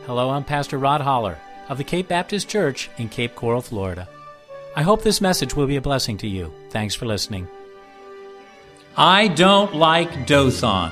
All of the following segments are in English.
Hello, I'm Pastor Rod Holler of the Cape Baptist Church in Cape Coral, Florida. I hope this message will be a blessing to you. Thanks for listening. I don't like Dothan.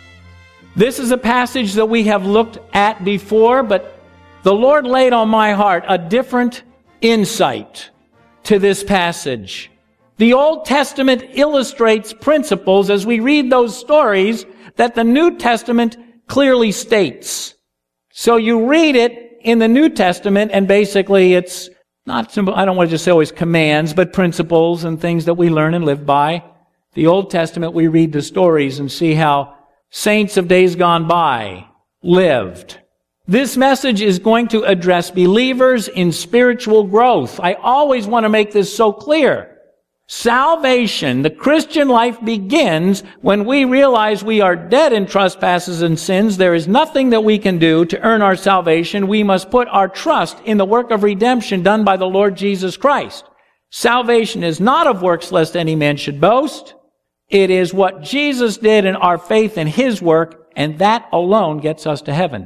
This is a passage that we have looked at before, but the Lord laid on my heart a different insight to this passage. The Old Testament illustrates principles as we read those stories that the New Testament clearly states. So you read it in the New Testament, and basically it's not simple, I don't want to just say always commands, but principles and things that we learn and live by. The Old Testament, we read the stories and see how saints of days gone by lived. This message is going to address believers in spiritual growth. I always want to make this so clear. Salvation, the Christian life, begins when we realize we are dead in trespasses and sins. There is nothing that we can do to earn our salvation. We must put our trust in the work of redemption done by the Lord Jesus Christ. Salvation is not of works, lest any man should boast. It is what Jesus did in our faith in His work, and that alone gets us to heaven.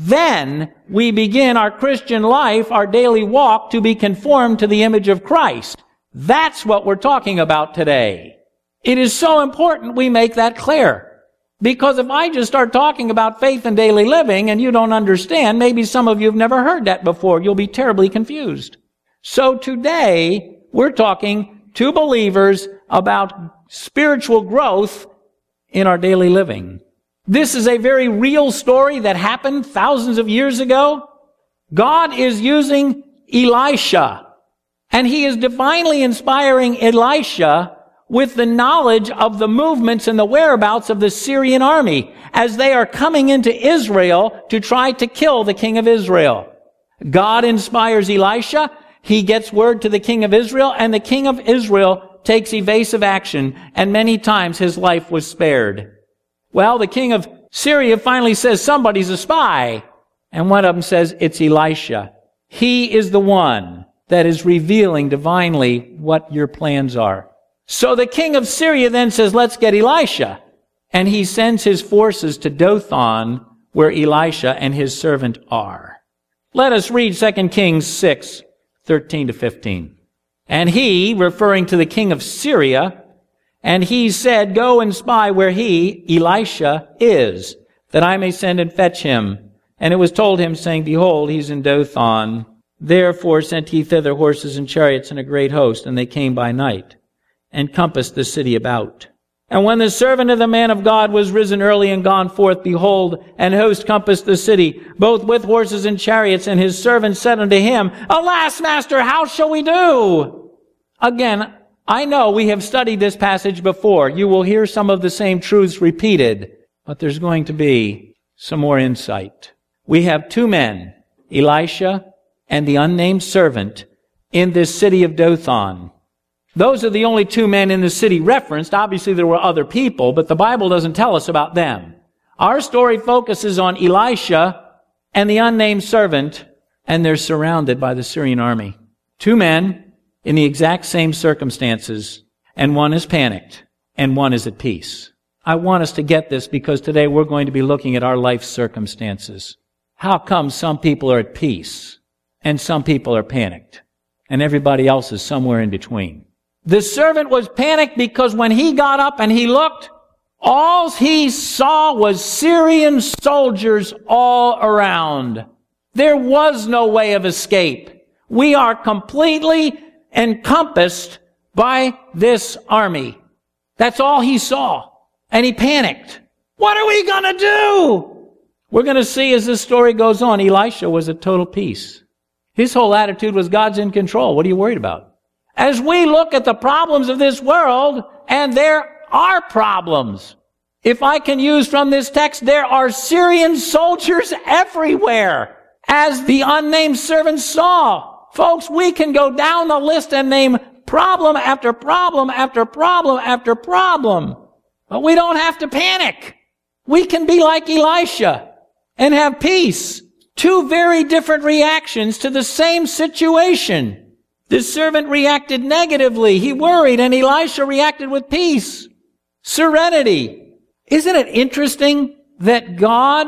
Then we begin our Christian life, our daily walk, to be conformed to the image of Christ. That's what we're talking about today. It is so important we make that clear. Because if I just start talking about faith and daily living and you don't understand, maybe some of you have never heard that before, you'll be terribly confused. So today, we're talking to believers about spiritual growth in our daily living. This is a very real story that happened thousands of years ago. God is using Elisha, and He is divinely inspiring Elisha with the knowledge of the movements and the whereabouts of the Syrian army as they are coming into Israel to try to kill the king of Israel. God inspires Elisha. He gets word to the king of Israel, and the king of Israel takes evasive action, and many times his life was spared. Well, the king of Syria finally says, somebody's a spy. And one of them says, it's Elisha. He is the one that is revealing divinely what your plans are. So the king of Syria then says, let's get Elisha. And he sends his forces to Dothan, where Elisha and his servant are. Let us read 2 Kings 6, 13 to 15. And he, referring to the king of Syria, and he said, go and spy where he, Elisha, is, that I may send and fetch him. And it was told him, saying, behold, he's in Dothan. Therefore sent he thither horses and chariots and a great host, and they came by night, and compassed the city about. And when the servant of the man of God was risen early and gone forth, behold, an host compassed the city, both with horses and chariots, and his servant said unto him, alas, master, how shall we do? Again, I know we have studied this passage before. You will hear some of the same truths repeated, but there's going to be some more insight. We have two men, Elisha and the unnamed servant, in this city of Dothan. Those are the only two men in the city referenced. Obviously, there were other people, but the Bible doesn't tell us about them. Our story focuses on Elisha and the unnamed servant, and they're surrounded by the Syrian army. Two men in the exact same circumstances, and one is panicked, and one is at peace. I want us to get this because today we're going to be looking at our life circumstances. How come some people are at peace and some people are panicked, and everybody else is somewhere in between? The servant was panicked because when he got up and he looked, all he saw was Syrian soldiers all around. There was no way of escape. We are completely encompassed by this army. That's all he saw. And he panicked. What are we going to do? We're going to see as this story goes on, Elisha was at total peace. His whole attitude was, God's in control. What are you worried about? As we look at the problems of this world, and there are problems. If I can use from this text, there are Syrian soldiers everywhere, as the unnamed servant saw. Folks, we can go down the list and name problem after problem after problem after problem. But we don't have to panic. We can be like Elisha and have peace. Two very different reactions to the same situation. The servant reacted negatively. He worried, and Elisha reacted with peace. Serenity. Isn't it interesting that God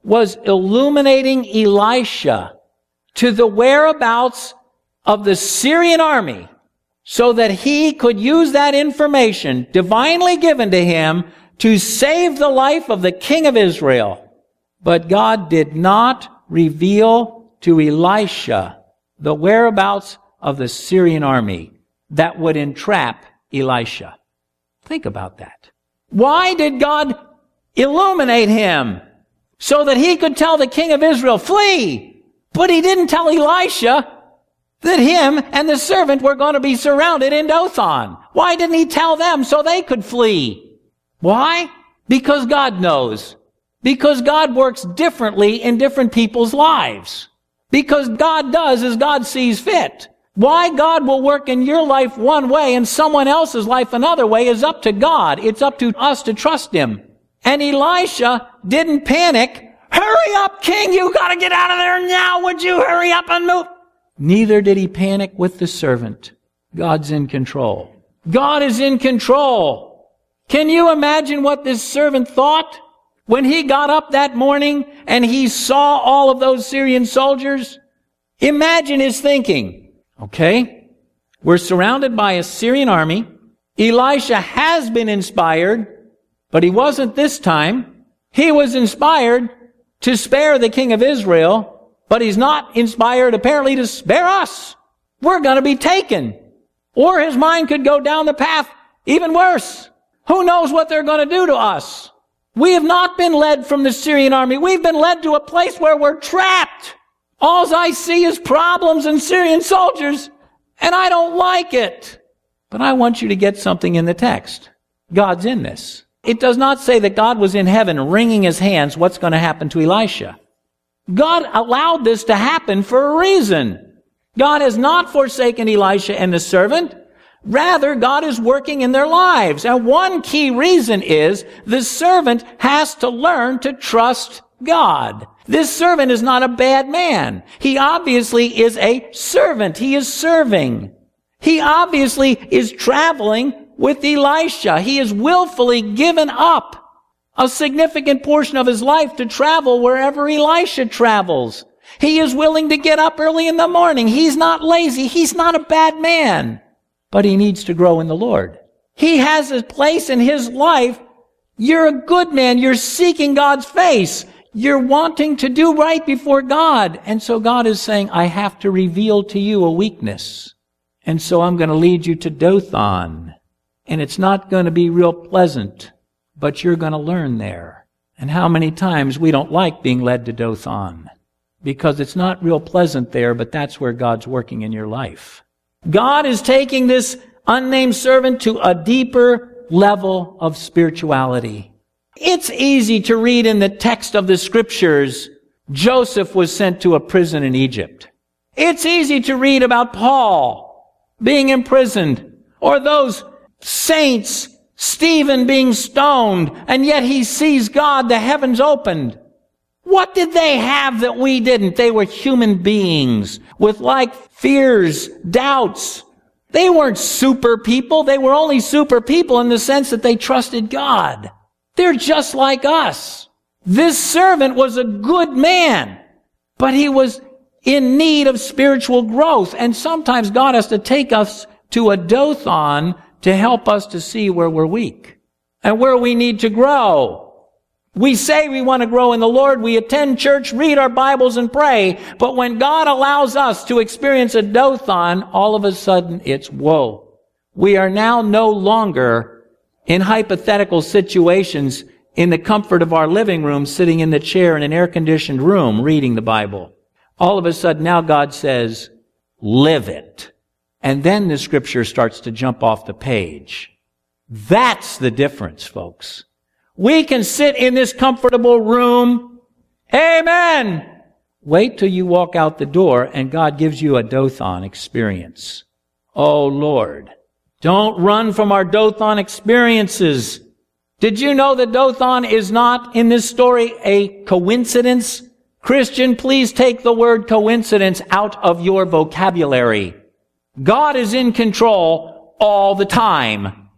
was illuminating Elisha to the whereabouts of the Syrian army so that he could use that information divinely given to him to save the life of the king of Israel. But God did not reveal to Elisha the whereabouts of the Syrian army that would entrap Elisha. Think about that. Why did God illuminate him? So that he could tell the king of Israel, flee! But he didn't tell Elisha that him and the servant were going to be surrounded in Dothan. Why didn't he tell them so they could flee? Why? Because God knows. Because God works differently in different people's lives. Because God does as God sees fit. Why God will work in your life one way and someone else's life another way is up to God. It's up to us to trust Him. And Elisha didn't panic. Hurry up, king, you gotta get out of there now. Would you hurry up and move? Neither did he panic with the servant. God's in control. God is in control. Can you imagine what this servant thought when he got up that morning and he saw all of those Syrian soldiers? Imagine his thinking. Okay, we're surrounded by a Syrian army. Elisha has been inspired, but he wasn't this time. He was inspired to spare the king of Israel, but he's not inspired apparently to spare us. We're going to be taken. Or his mind could go down the path even worse. Who knows what they're going to do to us? We have not been led from the Syrian army. We've been led to a place where we're trapped. All I see is problems and Syrian soldiers, and I don't like it. But I want you to get something in the text. God's in this. It does not say that God was in heaven wringing his hands, what's going to happen to Elisha? God allowed this to happen for a reason. God has not forsaken Elisha and the servant. Rather, God is working in their lives. And one key reason is the servant has to learn to trust God. This servant is not a bad man. He obviously is a servant. He is serving. He obviously is traveling with Elisha. He has willfully given up a significant portion of his life to travel wherever Elisha travels. He is willing to get up early in the morning. He's not lazy. He's not a bad man. But he needs to grow in the Lord. He has a place in his life. You're a good man. You're seeking God's face. You're wanting to do right before God. And so God is saying, I have to reveal to you a weakness. And so I'm going to lead you to Dothan. And it's not going to be real pleasant, but you're going to learn there. And how many times we don't like being led to Dothan because it's not real pleasant there, but that's where God's working in your life. God is taking this unnamed servant to a deeper level of spirituality. It's easy to read in the text of the scriptures, Joseph was sent to a prison in Egypt. It's easy to read about Paul being imprisoned, or those saints, Stephen being stoned, and yet he sees God, the heavens opened. What did they have that we didn't? They were human beings with like fears, doubts. They weren't super people. They were only super people in the sense that they trusted God. They're just like us. This servant was a good man, but he was in need of spiritual growth. And sometimes God has to take us to a Dothan to help us to see where we're weak and where we need to grow. We say we want to grow in the Lord. We attend church, read our Bibles, and pray. But when God allows us to experience a Dothan, all of a sudden it's whoa. We are now no longer in hypothetical situations in the comfort of our living room, sitting in the chair in an air-conditioned room, reading the Bible. All of a sudden now God says, live it. And then the scripture starts to jump off the page. That's the difference, folks. We can sit in this comfortable room. Amen. Wait till you walk out the door and God gives you a Dothan experience. Oh, Lord. Don't run from our Dothan experiences. Did you know that Dothan is not in this story a coincidence? Christian, please take the word coincidence out of your vocabulary. God is in control all the time.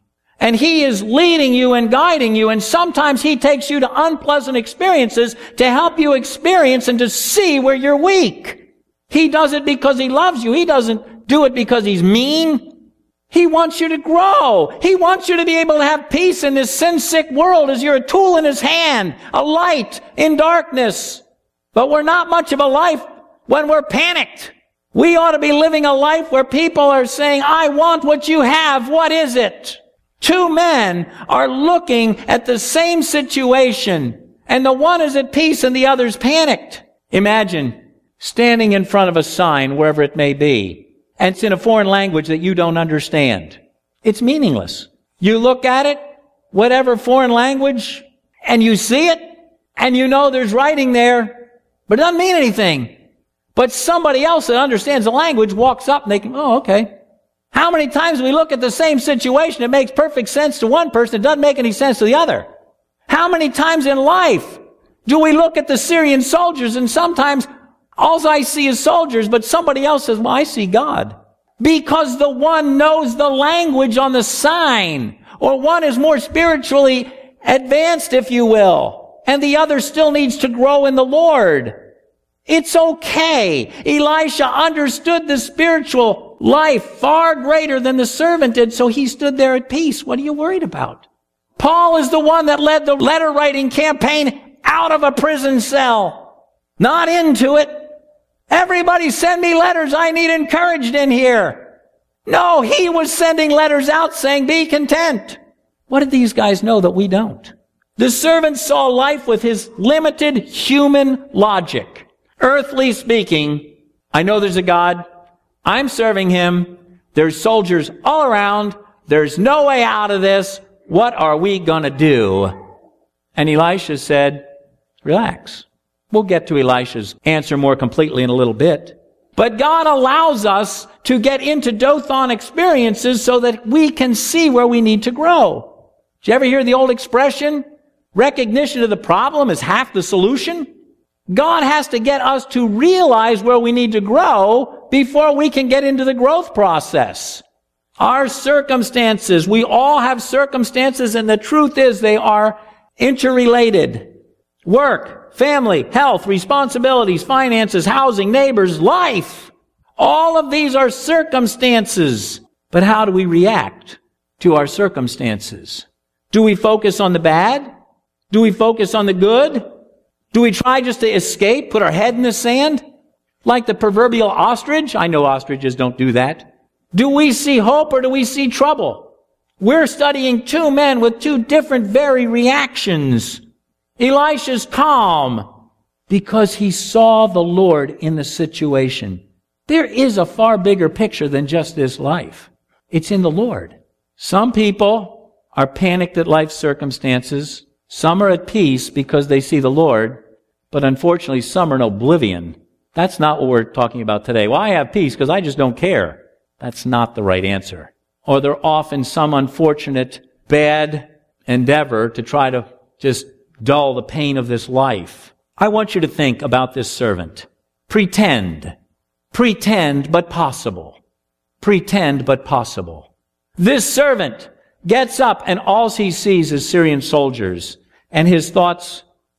And He is leading you and guiding you, and sometimes He takes you to unpleasant experiences to help you experience and to see where you're weak. He does it because He loves you. He doesn't do it because He's mean. He wants you to grow. He wants you to be able to have peace in this sin-sick world as you're a tool in His hand, a light in darkness. But we're not much of a life when we're panicked. We ought to be living a life where people are saying, I want what you have. What is it? Two men are looking at the same situation, and the one is at peace and the other's panicked. Imagine standing in front of a sign, wherever it may be, and it's in a foreign language that you don't understand. It's meaningless. You look at it, whatever foreign language, and you see it, and you know there's writing there, but it doesn't mean anything. But somebody else that understands the language walks up and they can, oh, okay. How many times we look at the same situation, it makes perfect sense to one person, it doesn't make any sense to the other? How many times in life do we look at the Syrian soldiers and sometimes all I see is soldiers, but somebody else says, well, I see God. Because the one knows the language on the sign, or one is more spiritually advanced, if you will, and the other still needs to grow in the Lord. It's okay. Elisha understood the spiritual life far greater than the servant did, so he stood there at peace. What are you worried about? Paul is the one that led the letter writing campaign out of a prison cell, not into it. Everybody send me letters. I need encouraged in here. No, he was sending letters out saying, be content. What did these guys know that we don't? The servant saw life with his limited human logic. Earthly speaking, I know there's a God. I'm serving Him. There's soldiers all around. There's no way out of this. What are we going to do? And Elisha said, relax. We'll get to Elisha's answer more completely in a little bit. But God allows us to get into Dothan experiences so that we can see where we need to grow. Did you ever hear the old expression? Recognition of the problem is half the solution. God has to get us to realize where we need to grow before we can get into the growth process. Our circumstances, we all have circumstances, and the truth is they are interrelated. Work, family, health, responsibilities, finances, housing, neighbors, life. All of these are circumstances. But how do we react to our circumstances? Do we focus on the bad? Do we focus on the good? Do we try just to escape, put our head in the sand? Like the proverbial ostrich? I know ostriches don't do that. Do we see hope or do we see trouble? We're studying two men with two different very reactions. Elisha's calm because he saw the Lord in the situation. There is a far bigger picture than just this life. It's in the Lord. Some people are panicked at life's circumstances. Some are at peace because they see the Lord. But unfortunately, some are in oblivion. That's not what we're talking about today. Well, I have peace because I just don't care. That's not the right answer. Or they're off in some unfortunate, bad endeavor to try to just dull the pain of this life. I want you to think about this servant. Pretend. Pretend, but possible. Pretend, but possible. This servant gets up and all he sees is Syrian soldiers. And his thoughts,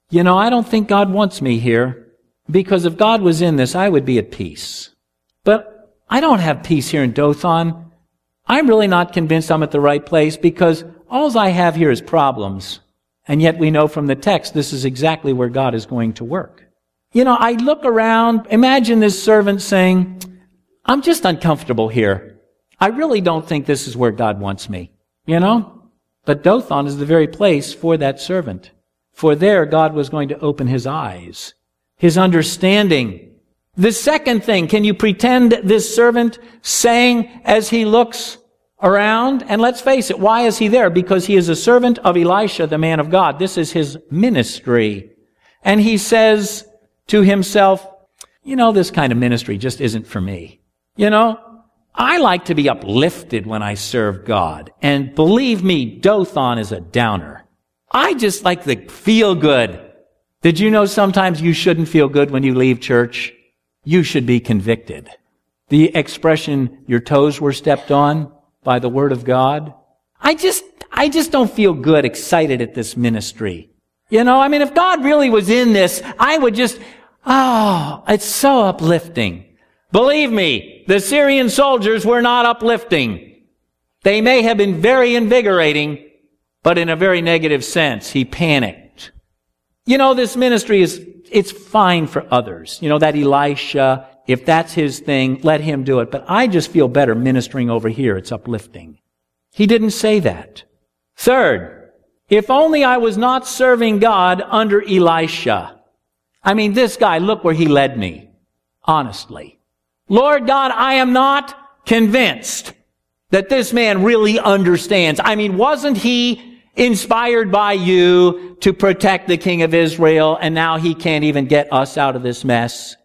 I don't think God wants me here, because if God was in this, I would be at peace. But I don't have peace here in Dothan. I'm really not convinced I'm at the right place because all I have here is problems. And yet we know from the text this is exactly where God is going to work. I look around, imagine this servant saying, I'm just uncomfortable here. I really don't think this is where God wants me. But Dothan is the very place for that servant. For there, God was going to open his eyes, his understanding. The second thing, can you pretend this servant saying as he looks around? And let's face it, why is he there? Because he is a servant of Elisha, the man of God. This is his ministry. And he says to himself, this kind of ministry just isn't for me. I like to be uplifted when I serve God. And believe me, Dothan is a downer. I just like to feel good. Did you know sometimes you shouldn't feel good when you leave church? You should be convicted. The expression, your toes were stepped on by the word of God. I I just don't feel good, excited at this ministry. If God really was in this, I would just, it's so uplifting. Believe me, the Syrian soldiers were not uplifting. They may have been very invigorating, but in a very negative sense. He panicked. This ministry it's fine for others. That Elisha, if that's his thing, let him do it. But I just feel better ministering over here. It's uplifting. He didn't say that. Third, if only I was not serving God under Elisha. This guy, look where he led me. Honestly. Lord God, I am not convinced that this man really understands. Wasn't he inspired by you to protect the king of Israel, and now he can't even get us out of this mess?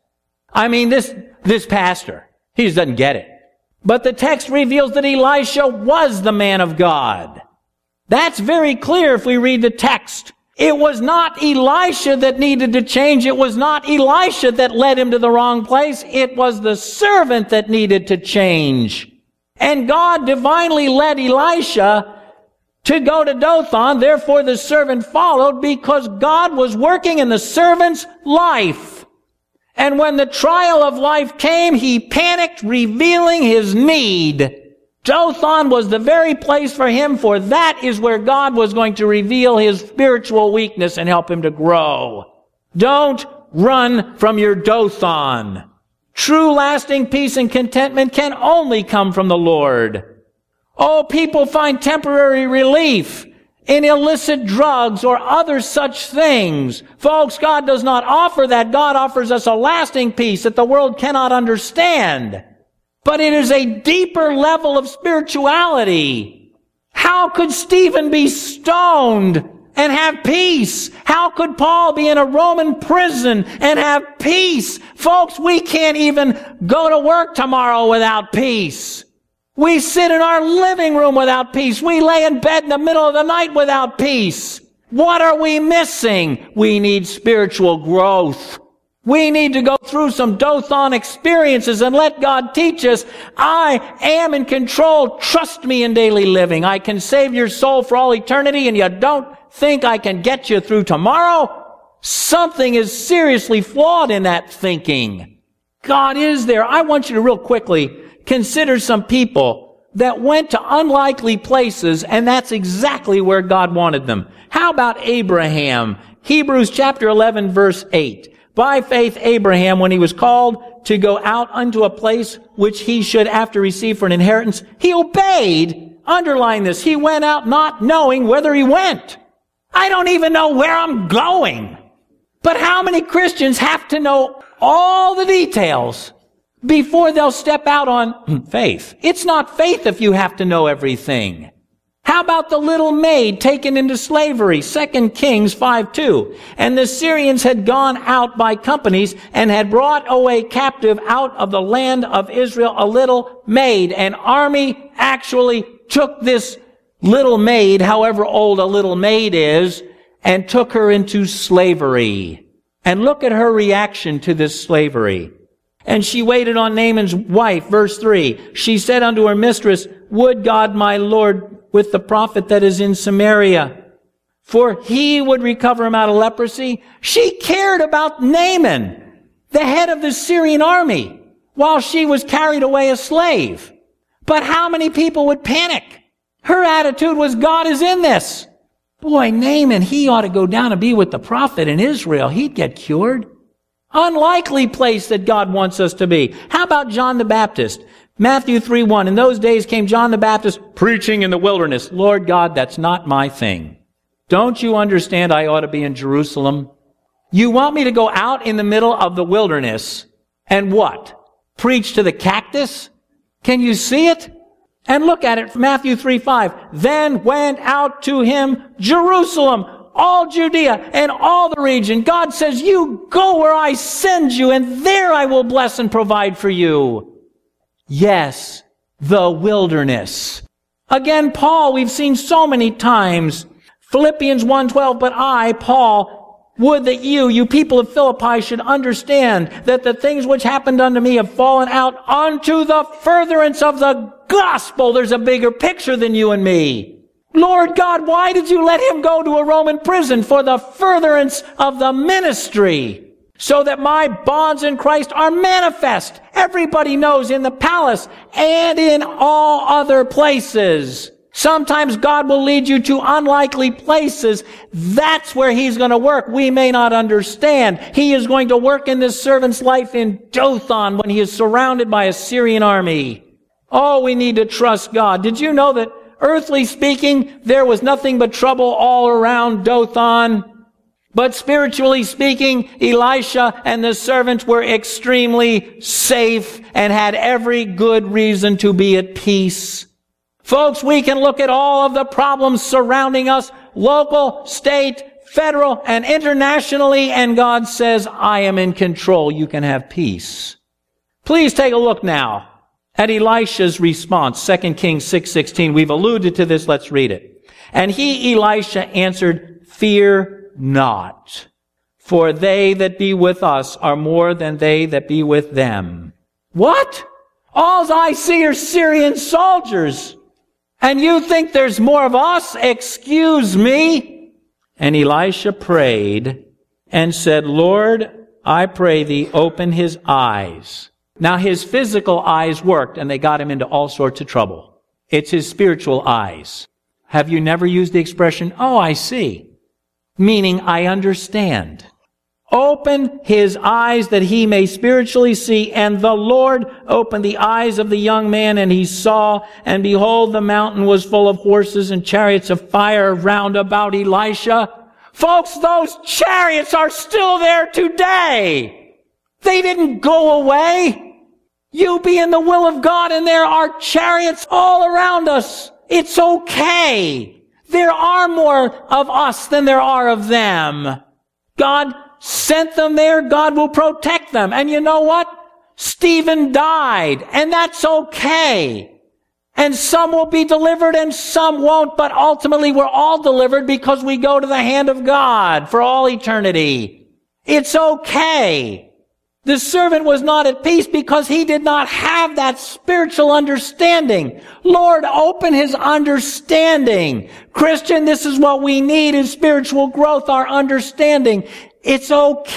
This pastor, he just doesn't get it. But the text reveals that Elisha was the man of God. That's very clear if we read the text. It was not Elisha that needed to change. It was not Elisha that led him to the wrong place. It was the servant that needed to change. And God divinely led Elisha to go to Dothan. Therefore, the servant followed because God was working in the servant's life. And when the trial of life came, he panicked, revealing his need. Dothan was the very place for him, for that is where God was going to reveal his spiritual weakness and help him to grow. Don't run from your Dothan. True lasting peace and contentment can only come from the Lord. People find temporary relief in illicit drugs or other such things. Folks, God does not offer that. God offers us a lasting peace that the world cannot understand. But it is a deeper level of spirituality. How could Stephen be stoned and have peace? How could Paul be in a Roman prison and have peace? Folks, we can't even go to work tomorrow without peace. We sit in our living room without peace. We lay in bed in the middle of the night without peace. What are we missing? We need spiritual growth. We need to go through some Dothan experiences and let God teach us, I am in control. Trust me in daily living. I can save your soul for all eternity, and you don't think I can get you through tomorrow? Something is seriously flawed in that thinking. God is there. I want you to real quickly consider some people that went to unlikely places, and that's exactly where God wanted them. How about Abraham? Hebrews chapter 11, verse 8. By faith, Abraham, when he was called to go out unto a place which he should after receive for an inheritance, he obeyed. Underline this. He went out not knowing whither he went. I don't even know where I'm going. But how many Christians have to know all the details before they'll step out on faith? It's not faith if you have to know everything. How about the little maid taken into slavery? 2 Kings 5:2. And the Syrians had gone out by companies and had brought away captive out of the land of Israel a little maid. An army actually took this little maid, however old a little maid is, and took her into slavery. And look at her reaction to this slavery. And she waited on Naaman's wife, verse 3. She said unto her mistress, would God my Lord with the prophet that is in Samaria, for he would recover him out of leprosy. She cared about Naaman, the head of the Syrian army, while she was carried away a slave. But how many people would panic? Her attitude was, God is in this. Boy, Naaman, he ought to go down and be with the prophet in Israel. He'd get cured. Unlikely place that God wants us to be. How about John the Baptist? Matthew 3:1. In those days came John the Baptist preaching in the wilderness. Lord God, that's not my thing. Don't you understand I ought to be in Jerusalem? You want me to go out in the middle of the wilderness and what? Preach to the cactus? Can you see it? And look at it, Matthew 3:5. Then went out to him Jerusalem, all Judea and all the region. God says, you go where I send you, and there I will bless and provide for you. Yes, the wilderness. Again, Paul, we've seen so many times. Philippians 1:12, but I, Paul, would that you people of Philippi should understand that the things which happened unto me have fallen out unto the furtherance of the gospel. There's a bigger picture than you and me. Lord God, why did you let him go to a Roman prison? For the furtherance of the ministry, so that my bonds in Christ are manifest. Everybody knows in the palace and in all other places. Sometimes God will lead you to unlikely places. That's where he's going to work. We may not understand. He is going to work in this servant's life in Dothan when he is surrounded by a Syrian army. Oh, we need to trust God. Did you know that, earthly speaking, there was nothing but trouble all around Dothan? But spiritually speaking, Elisha and the servant were extremely safe and had every good reason to be at peace. Folks, we can look at all of the problems surrounding us, local, state, federal, and internationally, and God says, I am in control. You can have peace. Please take a look now at Elisha's response. 2 Kings 6:16. We've alluded to this. Let's read it. And he, Elisha, answered, fear not, for they that be with us are more than they that be with them. What? All I see are Syrian soldiers. And you think there's more of us? Excuse me. And Elisha prayed and said, Lord, I pray thee, open his eyes. Now his physical eyes worked and they got him into all sorts of trouble. It's his spiritual eyes. Have you never used the expression, oh, I see? Meaning, I understand. Open his eyes that he may spiritually see. And the Lord opened the eyes of the young man, and he saw, and behold, the mountain was full of horses and chariots of fire round about Elisha. Folks, those chariots are still there today. They didn't go away. You be in the will of God, and there are chariots all around us. It's okay. There are more of us than there are of them. God sent them there. God will protect them. And you know what? Stephen died, and that's okay. And some will be delivered and some won't, but ultimately we're all delivered because we go to the hand of God for all eternity. It's okay. The servant was not at peace because he did not have that spiritual understanding. Lord, open his understanding. Christian, this is what we need in spiritual growth, our understanding. It's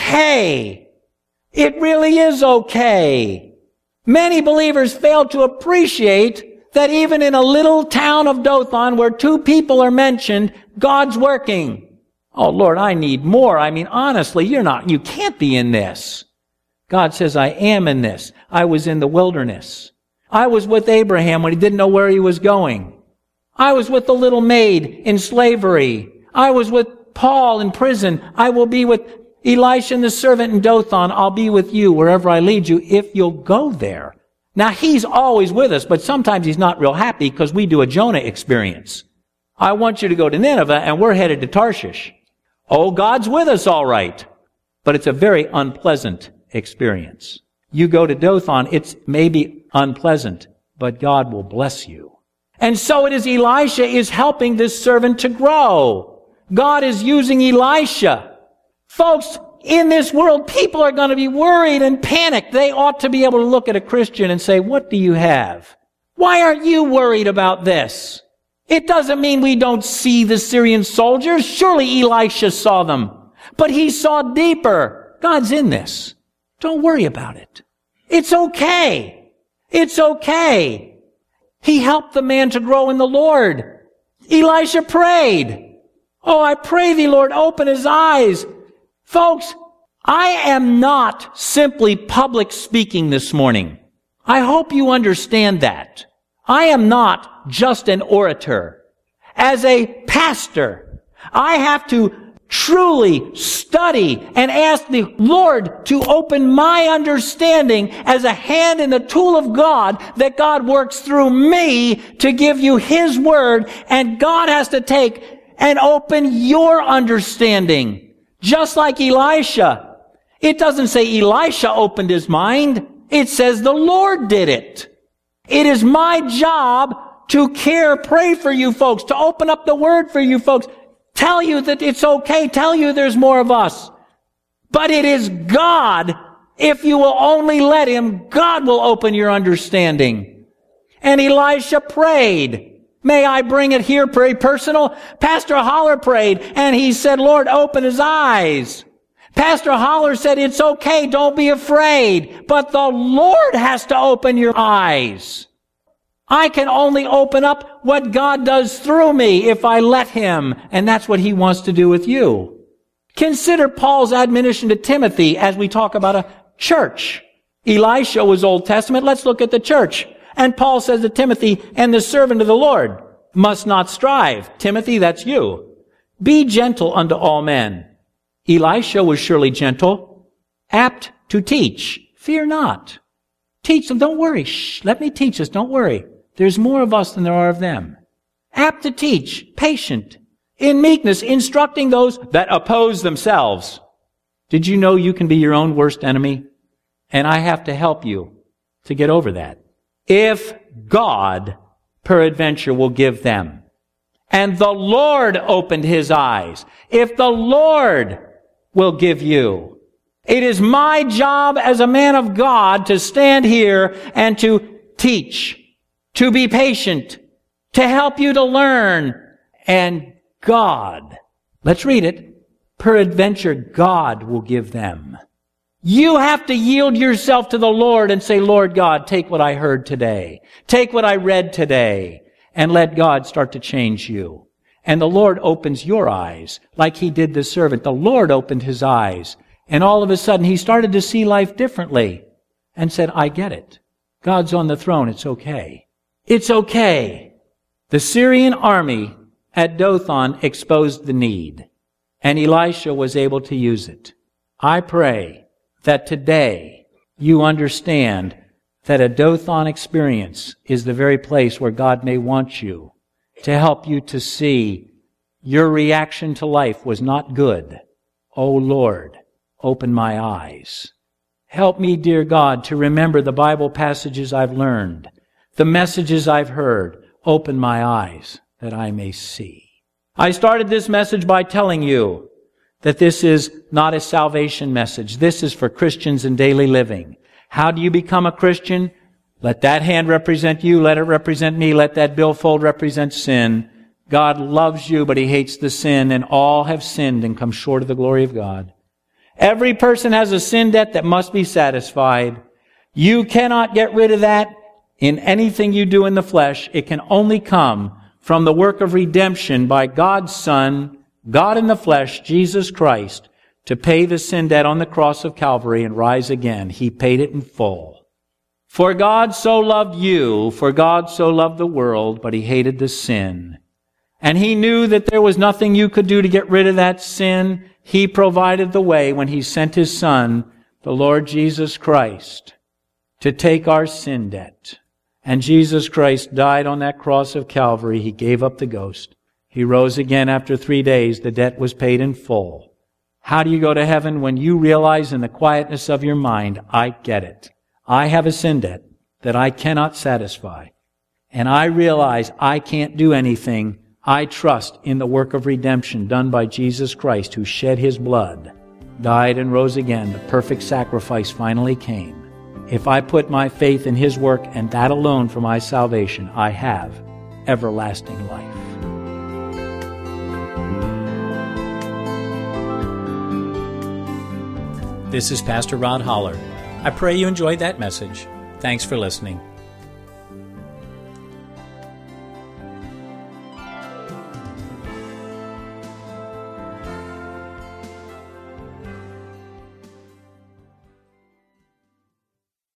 okay. It really is okay. Many believers fail to appreciate that even in a little town of Dothan where two people are mentioned, God's working. Oh, Lord, I need more. I mean, honestly, you can't be in this. God says, I am in this. I was in the wilderness. I was with Abraham when he didn't know where he was going. I was with the little maid in slavery. I was with Paul in prison. I will be with Elisha and the servant in Dothan. I'll be with you wherever I lead you if you'll go there. Now, he's always with us, but sometimes he's not real happy because we do a Jonah experience. I want you to go to Nineveh and we're headed to Tarshish. Oh, God's with us all right, but it's a very unpleasant experience. You go to Dothan, it's maybe unpleasant, but God will bless you. And so it is Elisha is helping this servant to grow. God is using Elisha. Folks, in this world, people are going to be worried and panicked. They ought to be able to look at a Christian and say, what do you have? Why aren't you worried about this? It doesn't mean we don't see the Syrian soldiers. Surely Elisha saw them. But he saw deeper. God's in this. Don't worry about it. It's okay. It's okay. He helped the man to grow in the Lord. Elisha prayed. Oh, I pray thee, Lord, open his eyes. Folks, I am not simply public speaking this morning. I hope you understand that. I am not just an orator. As a pastor, I have to truly study and ask the Lord to open my understanding as a hand and the tool of God, that God works through me to give you his word, and God has to take and open your understanding. Just like Elisha. It doesn't say Elisha opened his mind. It says the Lord did it. It is my job to pray for you folks, to open up the word for you folks, tell you that it's okay, tell you there's more of us. But it is God. If you will only let him, God will open your understanding. And Elisha prayed. May I bring it here very personal? Pastor Holler prayed, and he said, Lord, open his eyes. Pastor Holler said, it's okay, don't be afraid. But the Lord has to open your eyes. I can only open up what God does through me if I let him, and that's what he wants to do with you. Consider Paul's admonition to Timothy as we talk about a church. Elisha was Old Testament. Let's look at the church. And Paul says to Timothy, and the servant of the Lord must not strive. Timothy, that's you. Be gentle unto all men. Elisha was surely gentle, apt to teach. Fear not. Teach them. Don't worry. Shh, let me teach us. Don't worry. There's more of us than there are of them. Apt to teach, patient, in meekness, instructing those that oppose themselves. Did you know you can be your own worst enemy? And I have to help you to get over that. If God, peradventure, will give them. And the Lord opened his eyes. If the Lord will give you. It is my job as a man of God to stand here and to teach, to be patient, to help you to learn. And God, let's read it, peradventure God will give them. You have to yield yourself to the Lord and say, Lord God, take what I heard today. Take what I read today and let God start to change you. And the Lord opens your eyes like he did the servant. The Lord opened his eyes. And all of a sudden he started to see life differently and said, I get it. God's on the throne. It's okay. It's okay. The Syrian army at Dothan exposed the need, and Elisha was able to use it. I pray that today you understand that a Dothan experience is the very place where God may want you to help you to see your reaction to life was not good. Oh Lord, open my eyes. Help me, dear God, to remember the Bible passages I've learned, the messages I've heard. Open my eyes that I may see. I started this message by telling you that this is not a salvation message. This is for Christians in daily living. How do you become a Christian? Let that hand represent you. Let it represent me. Let that billfold represent sin. God loves you, but he hates the sin, and all have sinned and come short of the glory of God. Every person has a sin debt that must be satisfied. You cannot get rid of that in anything you do in the flesh. It can only come from the work of redemption by God's Son, God in the flesh, Jesus Christ, to pay the sin debt on the cross of Calvary and rise again. He paid it in full. For God so loved you, for God so loved the world, but he hated the sin. And he knew that there was nothing you could do to get rid of that sin. He provided the way when he sent his Son, the Lord Jesus Christ, to take our sin debt. And Jesus Christ died on that cross of Calvary. He gave up the ghost. He rose again after 3 days. The debt was paid in full. How do you go to heaven? When you realize in the quietness of your mind, I get it. I have a sin debt that I cannot satisfy. And I realize I can't do anything. I trust in the work of redemption done by Jesus Christ, who shed his blood, died and rose again. The perfect sacrifice finally came. If I put my faith in his work and that alone for my salvation, I have everlasting life. This is Pastor Rod Holler. I pray you enjoyed that message. Thanks for listening.